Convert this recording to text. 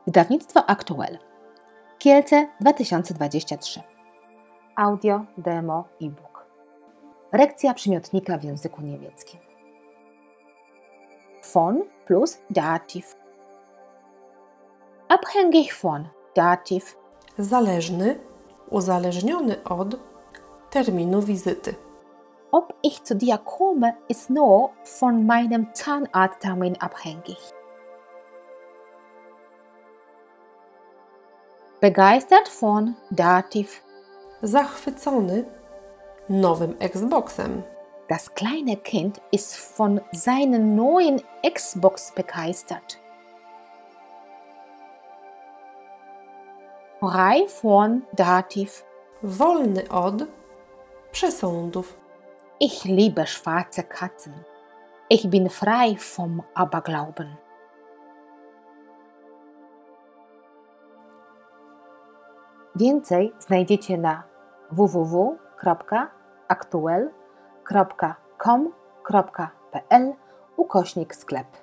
Wydawnictwo Aktuel. Kielce 2023. Audio, demo, e-book. Rekcja przymiotnika w języku niemieckim. Von plus Dativ. Abhängig von Dativ. Zależny, uzależniony od terminu wizyty. Ob ich zu dir komme, ist nur von meinem Zahnarzttermin abhängig. Begeistert von Dativ. Zachwycony nowym Xboxem. Das kleine Kind ist von seinen neuen Xbox begeistert. Frei von Dativ. Wolny od przesądów. Ich liebe schwarze Katzen. Ich bin frei vom Aberglauben. Więcej znajdziecie na www.aktuel.com.pl/sklep.